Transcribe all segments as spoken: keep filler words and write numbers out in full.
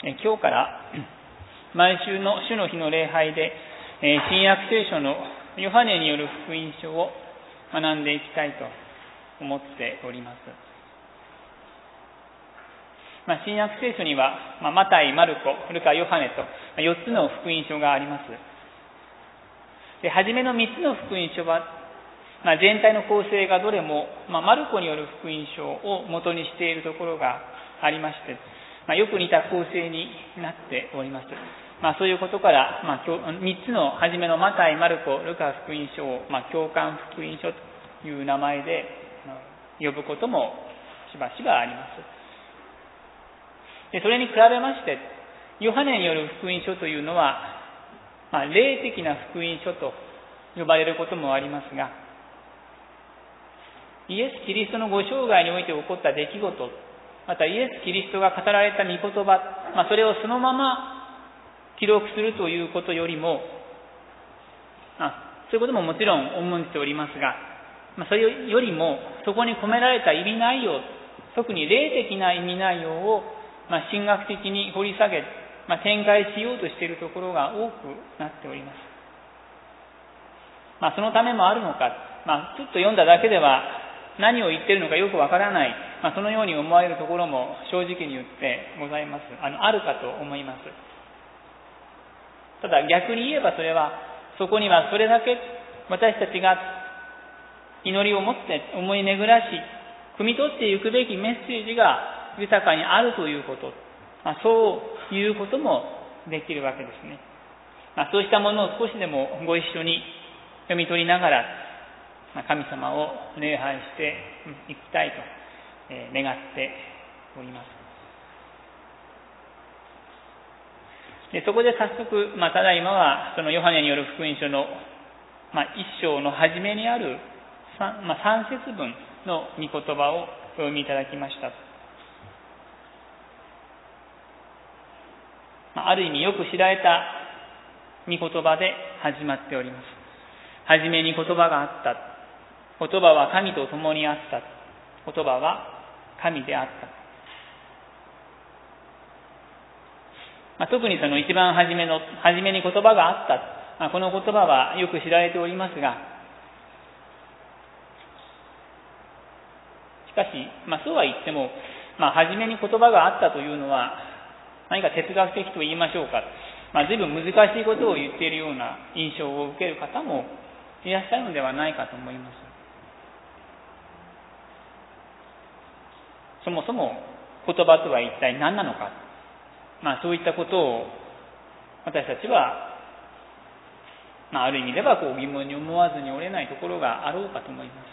今日から毎週の主の日の礼拝で新約聖書のヨハネによる福音書を学んでいきたいと思っております。まあ、新約聖書には、まあ、マタイ、マルコ、ルカ、ヨハネとよっつの福音書があります。で、初めのみっつの福音書は、まあ、全体の構成がどれも、まあ、マルコによる福音書を元にしているところがありまして、まあ、よく似た構成になっております。まあ、そういうことから、まあ、みっつの初めのマタイ、マルコ、ルカ福音書を、まあ、共感福音書という名前で呼ぶこともしばしばあります。で、それに比べまして、ヨハネによる福音書というのは、まあ、霊的な福音書と呼ばれることもありますが、イエス・キリストのご生涯において起こった出来事、またイエス・キリストが語られた御言葉、まあ、それをそのまま記録するということよりも、あそういうことももちろん重んじておりますが、まあ、それよりもそこに込められた意味内容、特に霊的な意味内容を、まあ、神学的に掘り下げ、まあ、展開しようとしているところが多くなっております。まあ、そのためもあるのか、まあ、ちょっと読んだだけでは何を言っているのかよくわからない、まあ、そのように思われるところも正直に言ってございます。あの、あるかと思います。ただ逆に言えばそれは、そこにはそれだけ私たちが祈りを持って思い巡らし、汲み取っていくべきメッセージが豊かにあるということ、まあ、そういうこともできるわけですね。まあ、そうしたものを少しでもご一緒に読み取りながら、神様を礼拝していきたいと願っております。でそこで早速、まあ、ただいまはそのヨハネによる福音書の、まあ、一章の初めにある 3,、まあ、さん節分の御言葉をお読みいただきました。まあ、ある意味よく知られた御言葉で始まっております。はじめに言葉があった。言葉は神と共にあった。言葉は神であった。まあ、特にその一番初めの、初めに言葉があった。まあ、この言葉はよく知られておりますが、しかし、まあ、そうは言っても、まあ、初めに言葉があったというのは、何か哲学的と言いましょうか。まあ、随分難しいことを言っているような印象を受ける方もいらっしゃるのではないかと思います。そもそも言葉とは一体何なのか、まあ、そういったことを私たちは、まあ、ある意味ではこう疑問に思わずにおれないところがあろうかと思います。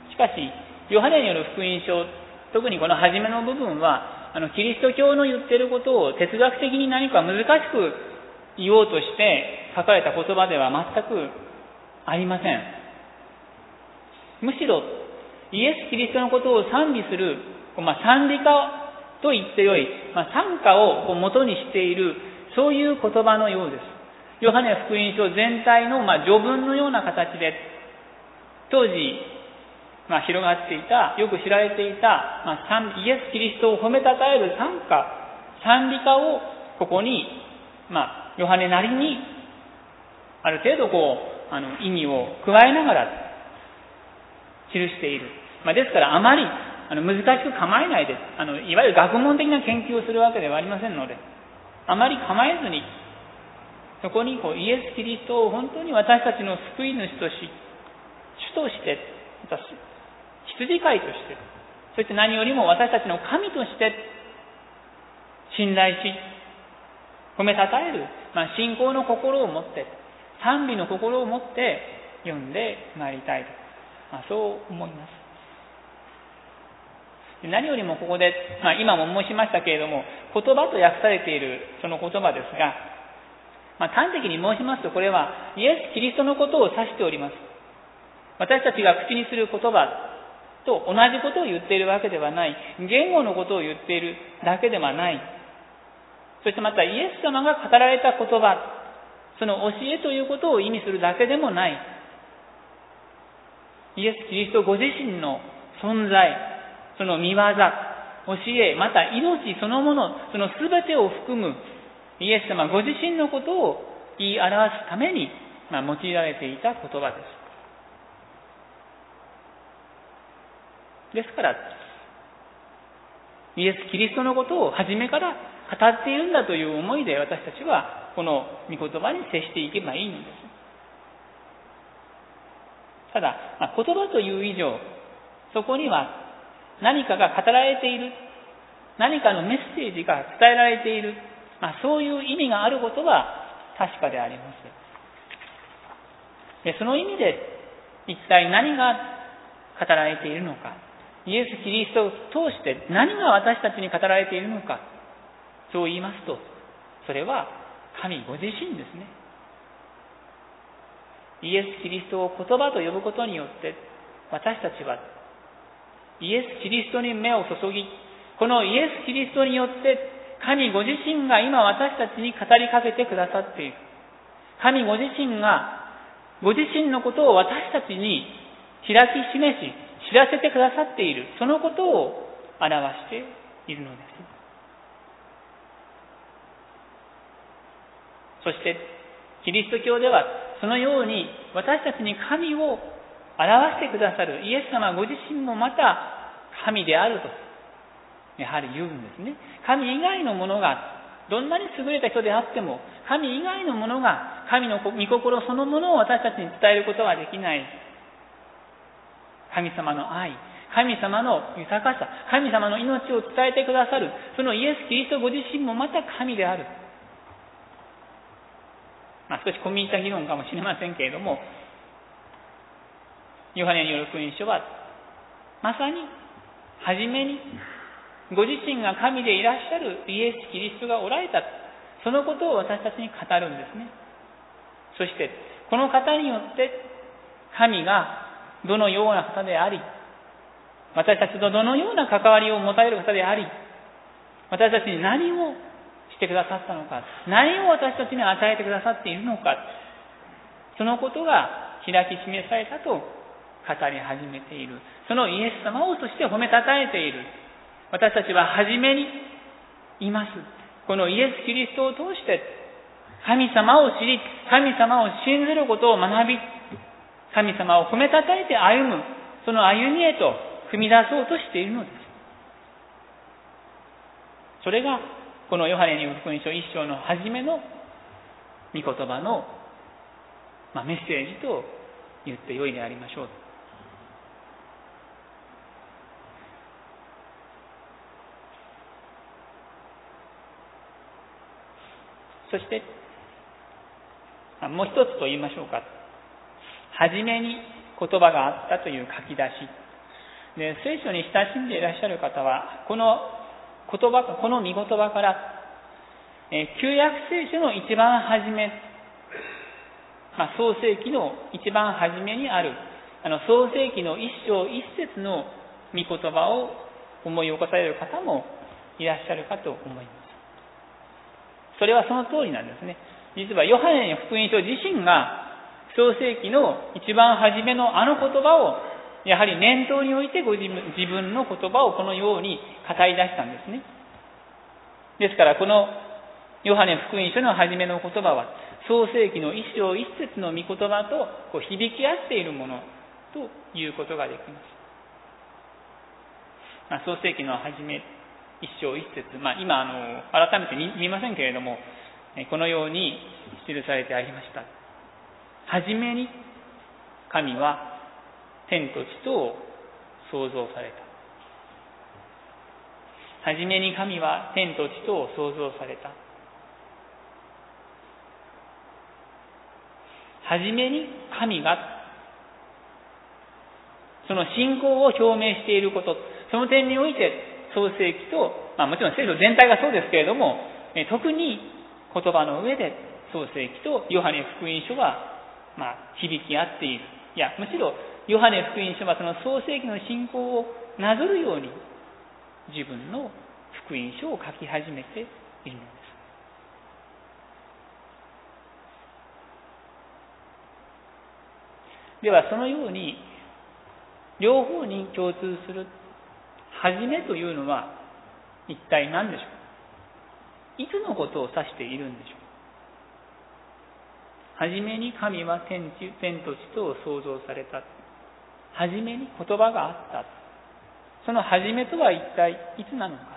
しかしヨハネによる福音書、特にこの初めの部分はあのキリスト教の言っていることを哲学的に何か難しく言おうとして書かれた言葉では全くありません。むしろイエス・キリストのことを賛美する、まあ、賛美歌と言ってよい、まあ、賛歌を元にしている、そういう言葉のようです。ヨハネ福音書全体の、まあ、序文のような形で、当時、まあ、広がっていた、よく知られていた、まあ、イエス・キリストを褒めたたえる賛歌、賛美歌をここに、まあ、ヨハネなりに、ある程度こう、あの意味を加えながら記している。まあ、ですからあまりあの難しく構えないで、あのいわゆる学問的な研究をするわけではありませんので、あまり構えずに、そこにこうイエス・キリストを本当に私たちの救い主とし、主として、また羊飼いとして、そして何よりも私たちの神として信頼し、褒めたたえる、まあ、信仰の心を持って、賛美の心を持って読んでまいりたいと、まあ、そう思います。何よりもここで、まあ、今も申しましたけれども、言葉と訳されているその言葉ですが、まあ、端的に申しますと、これはイエス・キリストのことを指しております。私たちが口にする言葉と同じことを言っているわけではない、言語のことを言っているだけではない、そしてまたイエス様が語られた言葉、その教えということを意味するだけでもない、イエス・キリストご自身の存在、その見業、 教え、また命そのもの、その全てを含むイエス様ご自身のことを言い表すために、まあ、用いられていた言葉です。ですから、イエス・キリストのことを初めから語っているんだという思いで私たちはこの御言葉に接していけばいいのです。ただ、まあ、言葉という以上、そこには何かが語られている、何かのメッセージが伝えられている、まあ、そういう意味があることは確かであります。で、その意味で一体何が語られているのか、イエス・キリストを通して何が私たちに語られているのか、そう言いますと、それは神ご自身ですね。イエス・キリストを言葉と呼ぶことによって、私たちはイエス・キリストに目を注ぎ、このイエス・キリストによって神ご自身が今私たちに語りかけてくださっている。神ご自身がご自身のことを私たちに開き示し、知らせてくださっている、そのことを表しているのです。そしてキリスト教ではそのように私たちに神を表してくださるイエス様ご自身もまた神であるとやはり言うんですね。神以外のものがどんなに優れた人であっても、神以外のものが神の御心そのものを私たちに伝えることはできない。神様の愛、神様の豊かさ、神様の命を伝えてくださる、そのイエス・キリストご自身もまた神である。まあ、少し込み入った議論かもしれませんけれども、ヨハネによる福音書は、まさに、初めに、ご自身が神でいらっしゃるイエス・キリストがおられた、そのことを私たちに語るんですね。そして、この方によって、神がどのような方であり、私たちとどのような関わりを持たれる方であり、私たちに何をしてくださったのか、何を私たちに与えてくださっているのか、そのことが開き示されたと語り始めている。そのイエス様をそして褒めたたえている。私たちは初めにいます。このイエス・キリストを通して神様を知り、神様を信ずることを学び、神様を褒めたたえて歩む、その歩みへと踏み出そうとしているのです。それがこのヨハネによる福音書一章の初めの御言葉の、まあ、メッセージと言ってよいでありましょう。そしてもう一つと言いましょうか、初めに言葉があったという書き出しで、聖書に親しんでいらっしゃる方はこの言葉、この御言葉から、えー、旧約聖書の一番初め、まあ、創世記の一番初めにあるあの創世記の一章一節の御言葉を思い起こされる方もいらっしゃるかと思います。それはその通りなんですね。実はヨハネの福音書自身が創世記の一番初めのあの言葉をやはり念頭においてご自分、自分の言葉をこのように語り出したんですね。ですからこのヨハネ福音書の初めの言葉は創世記の一章一節の御言葉とこう響き合っているものということができます。まあ、創世記の初め一章一節、まあ、今あの改めて見ませんけれども、このように記されてありました。はじめに神は天と地とを創造された。はじめに神は天と地とを創造された。はじめに神がその信仰を表明していること、その点において創世記と、まあ、もちろん聖書全体がそうですけれども、特に言葉の上で創世記とヨハネ福音書は、まあ、響き合っている。いや、むしろヨハネ福音書はその創世記の信仰をなぞるように自分の福音書を書き始めているのです。ではそのように両方に共通する初めというのは一体何でしょう。いつのことを指しているんでしょう。はじめに神は天地、天と地とを創造された。はじめに言葉があった。そのはじめとは一体いつなのか。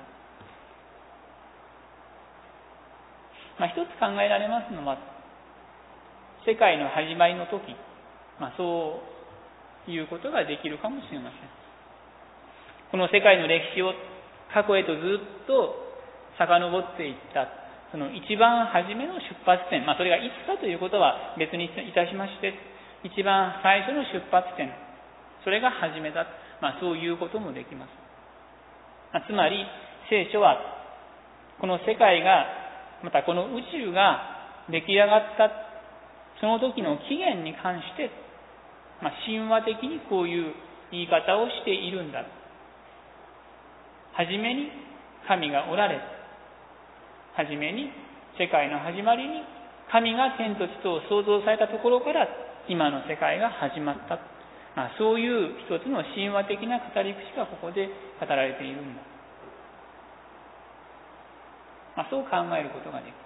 まあ、一つ考えられますのは、世界の始まりの時、まあ、そういうことができるかもしれません。この世界の歴史を過去へとずっと遡っていった、その一番初めの出発点、まあ、それがいつかということは別にいたしまして、一番最初の出発点、それが始めだ、まあ、そういうこともできます。まあ、つまり聖書はこの世界が、またこの宇宙が出来上がったその時の起源に関して、まあ、神話的にこういう言い方をしているんだ。はじめに神がおられ、はじめに世界の始まりに神が天と地とを創造されたところから今の世界が始まった。まあ、そういう一つの神話的な語り口がここで語られているんだ。まあ、そう考えることができます。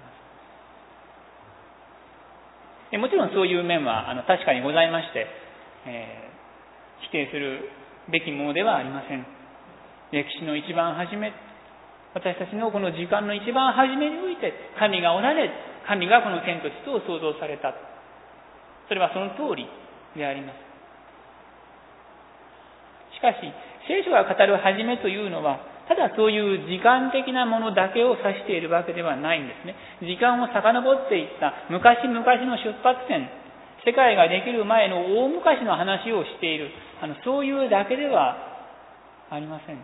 もちろんそういう面はあの確かにございまして、えー、否定するべきものではありません。歴史の一番初め、私たちのこの時間の一番初めにおいて神がおられ、神がこの天と地とを創造された。それはその通りであります。しかし聖書が語る初めというのはただそういう時間的なものだけを指しているわけではないんですね。時間を遡っていった昔々の出発点、世界ができる前の大昔の話をしている、あのそういうだけではありません。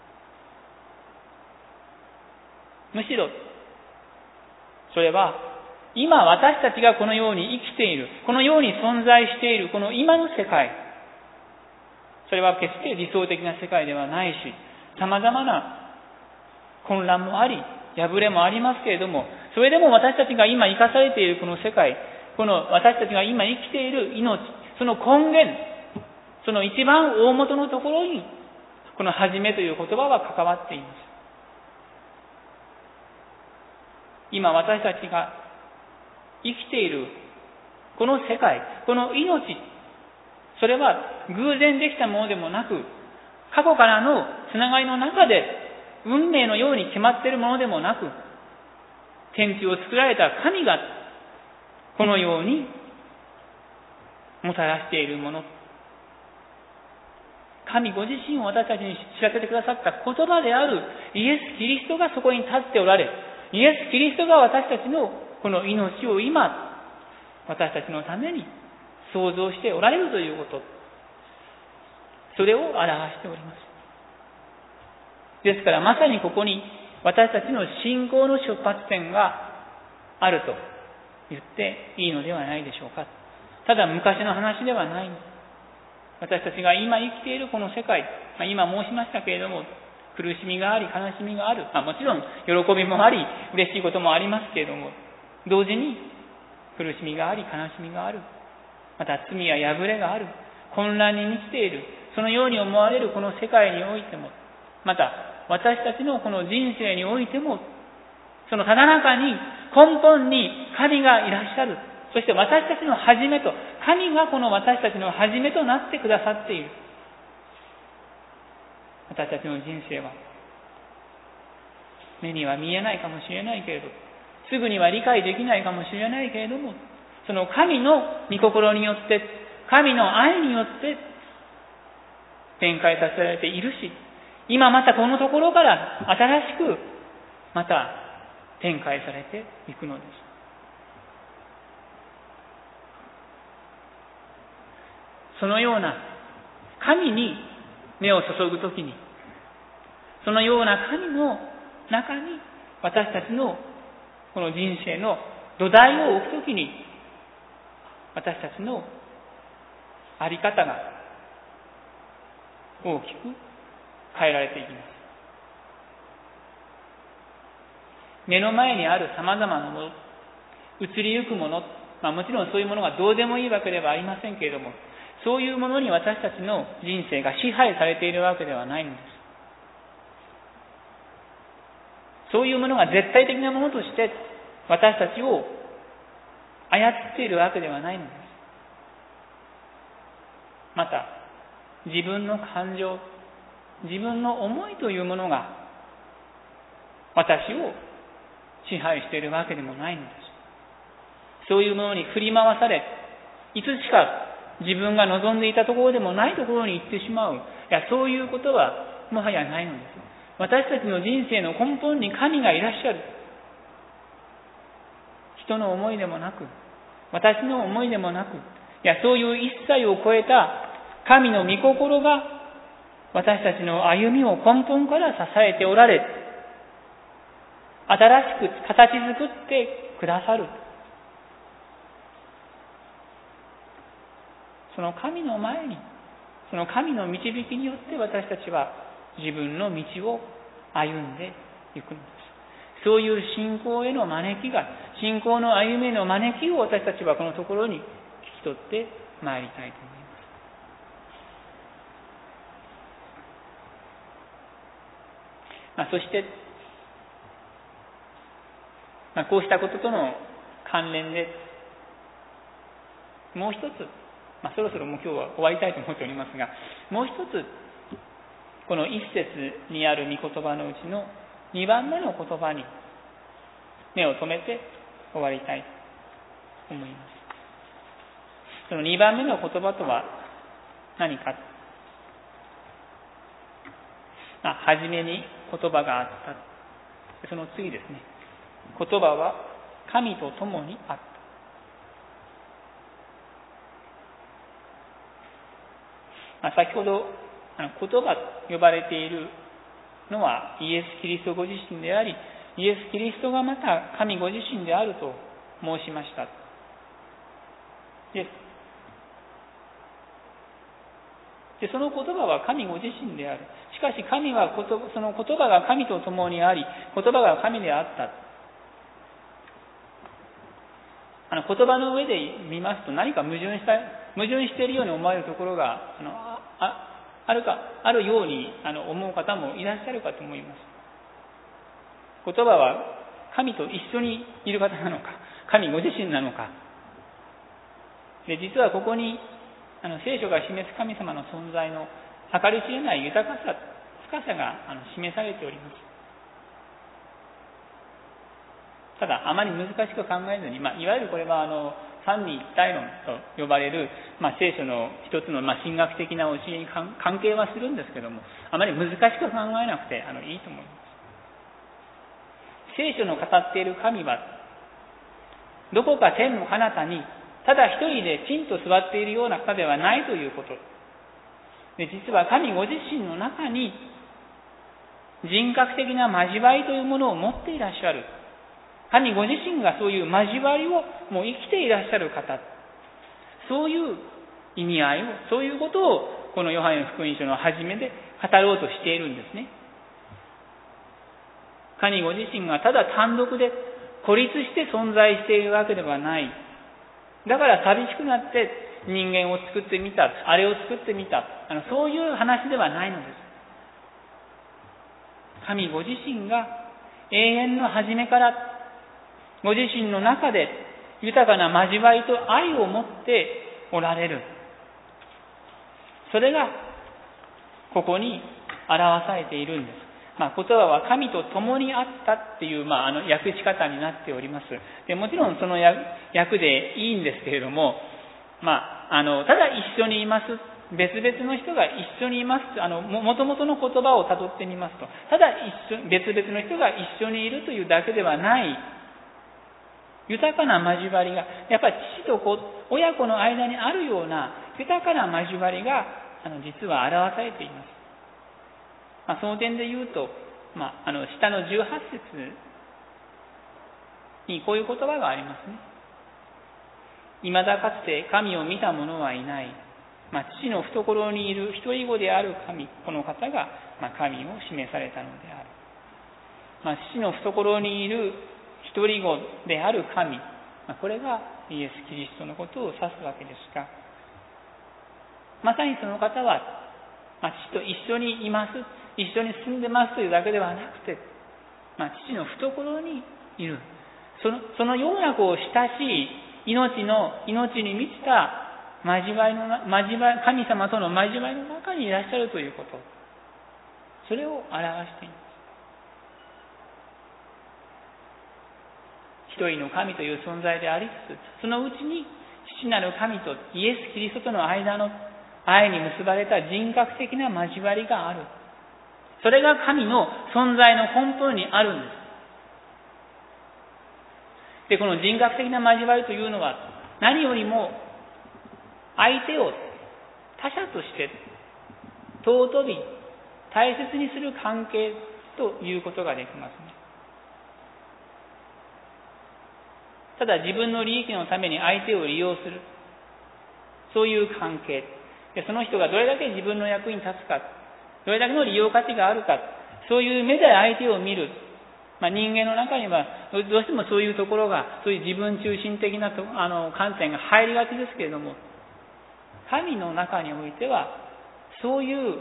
むしろそれは今私たちがこのように生きている、このように存在しているこの今の世界、それは決して理想的な世界ではないし、様々な混乱もあり破れもありますけれども、それでも私たちが今生かされているこの世界、この私たちが今生きている命、その根源、その一番大元のところにこの始めという言葉は関わっています。今私たちが生きているこの世界、この命、それは偶然できたものでもなく、過去からのつながりの中で運命のように決まっているものでもなく、天地を作られた神がこのようにもたらしているもの、神ご自身を私たちに知らせてくださった言葉であるイエス・キリストがそこに立っておられ、イエス・キリストが私たちのこの命を今私たちのために創造しておられるということ、それを表しております。ですからまさにここに私たちの信仰の出発点があると言っていいのではないでしょうか。ただ昔の話ではない。私たちが今生きているこの世界、まあ、今申しましたけれども、苦しみがあり悲しみがある、まあ、もちろん喜びもあり嬉しいこともありますけれども、同時に苦しみがあり悲しみがある、また罪や破れがある、混乱に満ちている、そのように思われるこの世界においても、また私たちのこの人生においても、そのただ中に根本に神がいらっしゃる。そして私たちの始めと、神がこの私たちの始めとなってくださっている。私たちの人生は目には見えないかもしれないけれど、すぐには理解できないかもしれないけれども、その神の御心によって、神の愛によって展開させられているし、今またこのところから新しくまた展開されていくのです。そのような神に目を注ぐときに、そのような神の中に私たちのこの人生の土台を置くときに、私たちのあり方が大きく変えられていきます。目の前にある様々なもの、移りゆくもの、まあ、もちろんそういうものがどうでもいいわけではありませんけれども、そういうものに私たちの人生が支配されているわけではないんです。 そういうものが絶対的なものとして私たちを操っているわけではないのです。また、自分の感情、自分の思いというものが私を支配しているわけでもないのです。そういうものに振り回され、いつしか自分が望んでいたところでもないところに行ってしまう。いや、そういうことはもはやないのです。私たちの人生の根本に神がいらっしゃる。人の思いでもなく、私の思いでもなく、いや、そういう一切を超えた神の御心が私たちの歩みを根本から支えておられ、新しく形作ってくださる。その神の前に、その神の導きによって私たちは自分の道を歩んでいくのです。そういう信仰への招きが、信仰の歩みへの招きを私たちはこのところに聞き取ってまいりたいと思います。まあ、そして、まあ、こうしたこととの関連で、もう一つ、まあ、そろそろもう今日は終わりたいと思っておりますが、もう一つ、この一節にある御言葉のうちの二番目の言葉に目を留めて終わりたいと思います。その二番目の言葉とは何か。あ、はじめに言葉があった。その次ですね。言葉は神と共にあった。先ほど言葉と呼ばれているのはイエス・キリストご自身であり、イエス・キリストがまた神ご自身であると申しました。で、でその言葉は神ご自身である。しかし神はその言葉が神と共にあり、言葉が神であった。あの言葉の上で見ますと何か矛盾した矛盾しているように思われるところがあの あ, あるかあるようにあの思う方もいらっしゃるかと思います。言葉は神と一緒にいる方なのか、神ご自身なのか。で、実はここにあの聖書が示す神様の存在の計り知れない豊かさ、深さがあの示されております。ただあまり難しく考えずに、まあ、いわゆるこれはあの三位一体論と呼ばれる、まあ、聖書の一つの、まあ、神学的な教えに関係はするんですけども、あまり難しく考えなくてあのいいと思います。聖書の語っている神はどこか天の彼方にただ一人でちんと座っているような方ではないということ。で、実は神ご自身の中に人格的な交わりというものを持っていらっしゃる。神ご自身がそういう交わりをもう生きていらっしゃる方。そういう意味合いを、そういうことをこのヨハネの福音書の初めで語ろうとしているんですね。神ご自身がただ単独で孤立して存在しているわけではない。だから寂しくなって人間を作ってみた、あれを作ってみた、あのそういう話ではないのです。神ご自身が永遠の初めからご自身の中で豊かな交わりと愛を持っておられる。それがここに表されているんです。まあ、言葉は神と共にあったっていう、まあ、あの訳し方になっております。でもちろんその訳でいいんですけれども、まあ、あのただ一緒にいます、別々の人が一緒にいます、あのもともとの言葉をたどってみますと、ただ一緒別々の人が一緒にいるというだけではない豊かな交わりが、やっぱり父と子、親子の間にあるような豊かな交わりがあの実は表されています。まあ、その点で言うと、まあ、あの下のじゅうはち節にこういう言葉がありますね。未だかつて神を見た者はいない。まあ、父の懐にいる一人子である神、この方が、まあ、神を示されたのである。まあ、父の懐にいる一人子である神、まあ、これがイエス・キリストのことを指すわけですが、まさにその方は、まあ、父と一緒にいます、一緒に住んでますというだけではなくて、 まあ、父の懐にいる。その、そのようなこう親しい命の、命に満ちた交わりの、交わり、神様との交わりの中にいらっしゃるということ。それを表しています。一人の神という存在でありつつ、そのうちに父なる神とイエス・キリストとの間の愛に結ばれた人格的な交わりがある。それが神の存在の根本にあるんです。で、この人格的な交わりというのは、何よりも相手を他者として尊び大切にする関係ということができますね。ただ自分の利益のために相手を利用する、そういう関係で、その人がどれだけ自分の役に立つか、どれだけの利用価値があるか、そういう目で相手を見る。まあ、人間の中にはどうしてもそういうところが、そういう自分中心的なとあの観点が入りがちですけれども、神の中においてはそういう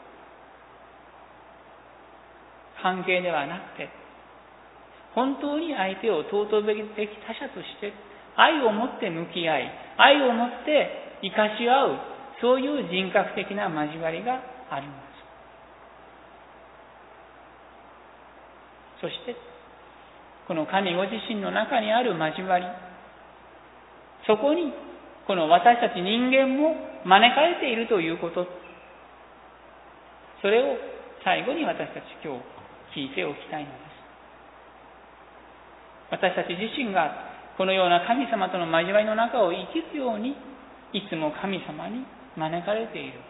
関係ではなくて、本当に相手を尊ぶべき他者として愛を持って向き合い、愛を持って生かし合う、そういう人格的な交わりがあります。そしてこの神ご自身の中にある交わり、そこにこの私たち人間も招かれているということ、それを最後に私たち今日聞いておきたいのです。私たち自身がこのような神様との交わりの中を生きるように、いつも神様に招かれている。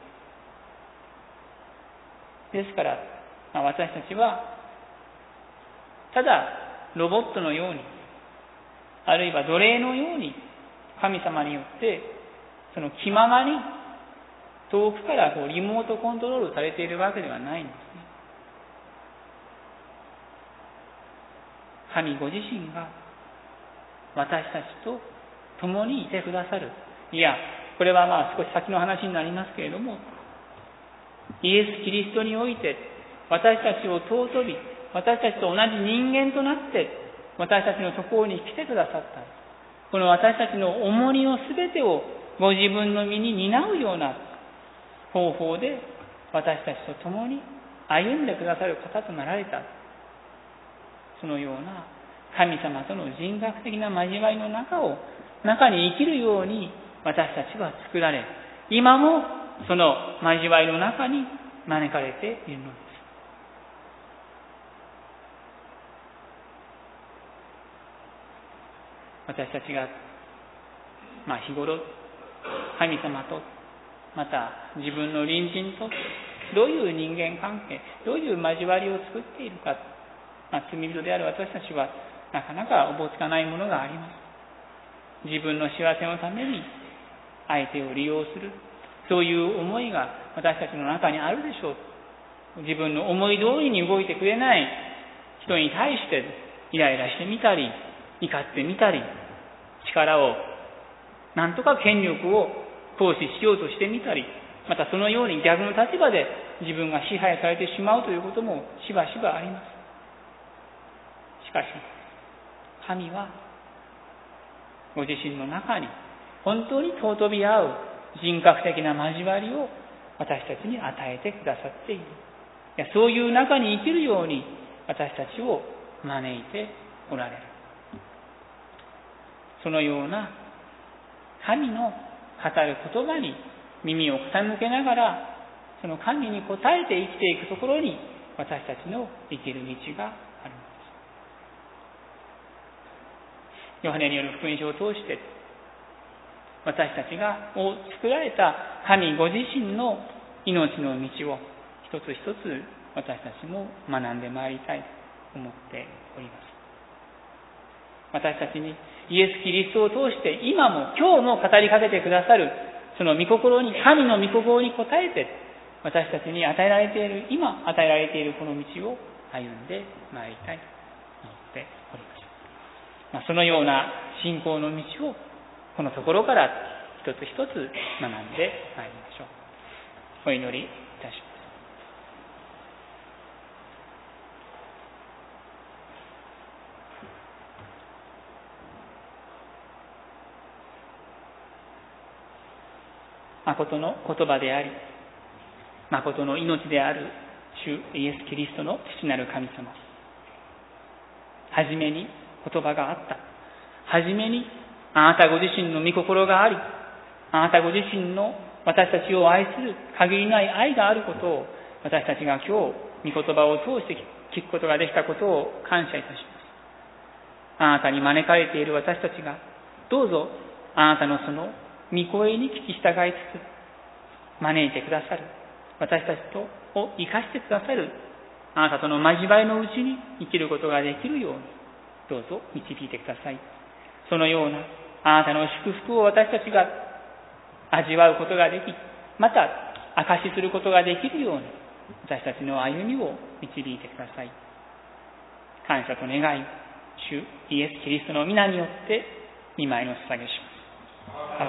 ですから、まあ、私たちはただロボットのように、あるいは奴隷のように神様によってその気ままに遠くからこうリモートコントロールされているわけではないんですね。神ご自身が私たちと共にいてくださる。いや、これはまあ少し先の話になりますけれども、イエス・キリストにおいて私たちを尊び、私たちと同じ人間となって私たちのところに来てくださった。この私たちの重荷のすべてをご自分の身に担うような方法で私たちと共に歩んでくださる方となられた。そのような神様との人格的な交わりの中を中に生きるように私たちは作られ、今もその交わりの中に招かれているのです。私たちが、まあ、日頃神様とまた自分の隣人とどういう人間関係、どういう交わりを作っているか、まあ、罪人である私たちはなかなかおぼつかないものがあります。自分の幸せのために相手を利用する、そういう思いが私たちの中にあるでしょう。自分の思い通りに動いてくれない人に対してイライラしてみたり、怒ってみたり、力をなんとか権力を行使しようとしてみたり、またそのように逆の立場で自分が支配されてしまうということもしばしばあります。しかし神はご自身の中に本当に尊び合う人格的な交わりを私たちに与えてくださっている。いや、そういう中に生きるように私たちを招いておられる。そのような神の語る言葉に耳を傾けながら、その神に応えて生きていくところに私たちの生きる道があるのです。ヨハネによる福音書を通して私たちがを作られた神ご自身の命の道を一つ一つ私たちも学んでまいりたいと思っております。私たちにイエス・キリストを通して今も今日も語りかけてくださるその御心に、神の御心に応えて私たちに与えられている、今与えられているこの道を歩んでまいりたいと思っております。まあ、そのような信仰の道をこのところから一つ一つ学んでまいりましょう。お祈りいたします。 誠の言葉であり、誠の命である主イエス・キリストの父なる神様。はじめに言葉があった。はじめにあなたご自身の御心があり、あなたご自身の私たちを愛する限りない愛があることを、私たちが今日御言葉を通して聞くことができたことを感謝いたします。あなたに招かれている私たちが、どうぞあなたのその御声に聞き従いつつ、招いてくださる私たちとを生かしてくださるあなたとの交わりのうちに生きることができるように、どうぞ導いてください。そのようなあなたの祝福を私たちが味わうことができ、また証しすることができるように、私たちの歩みを導いてください。感謝と願い、主イエス・キリストの皆によって御前の捧げします。